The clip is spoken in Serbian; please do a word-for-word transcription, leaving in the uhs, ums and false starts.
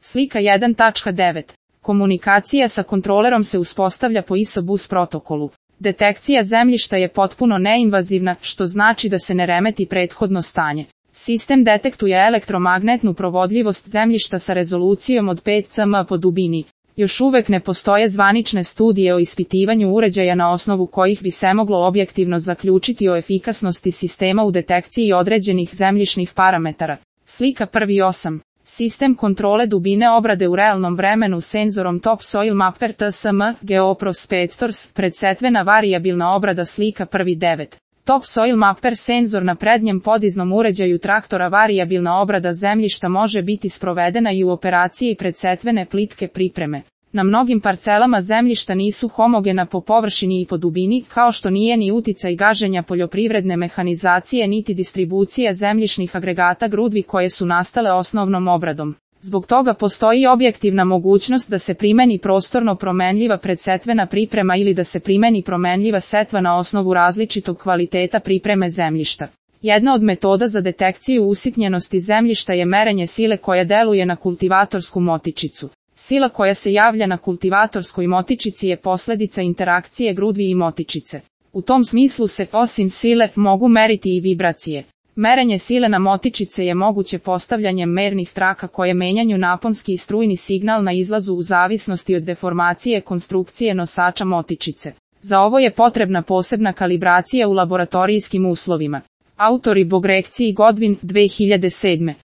Slika jedan tačka devet. Komunikacija sa kontrolerom se uspostavlja po I S O bus protokolu. Detekcija zemljišta je potpuno neinvazivna, što znači da se ne remeti prethodno stanje. Sistem detektuje elektromagnetnu provodljivost zemljišta sa rezolucijom od pet centimetara po dubini. Još uvek ne postoje zvanične studije o ispitivanju uređaja na osnovu kojih bi se moglo objektivno zaključiti o efikasnosti sistema u detekciji određenih zemljišnih parametara. Slika prvi osam. Sistem kontrole dubine obrade u realnom vremenu senzorom Top Soil Mapper T S M, Geoprospectors, predsetvena varijabilna obrada. Slika prvi devet. Top Soil Mapper senzor na prednjem podiznom uređaju traktora. Varijabilna obrada zemljišta može biti sprovedena i u operaciji predsetvene plitke pripreme. Na mnogim parcelama zemljišta nisu homogena po površini i po dubini, kao što nije ni uticaj gaženja poljoprivredne mehanizacije niti distribucija zemljišnih agregata grudvi koje su nastale osnovnom obradom. Zbog toga postoji objektivna mogućnost da se primeni prostorno promenljiva predsetvena priprema ili da se primeni promenljiva setva na osnovu različitog kvaliteta pripreme zemljišta. Jedna od metoda za detekciju usitnjenosti zemljišta je merenje sile koja deluje na kultivatorsku motičicu. Sila koja se javlja na kultivatorskoj motičici je posljedica interakcije grudvi i motičice. U tom smislu se, osim sile, mogu meriti i vibracije. Merenje sile na motičice je moguće postavljanjem mernih traka koje menjaju naponski i strujni signal na izlazu u zavisnosti od deformacije konstrukcije nosača motičice. Za ovo je potrebna posebna kalibracija u laboratorijskim uslovima. Autori Bogrekci i Godwin, dve hiljade sedme.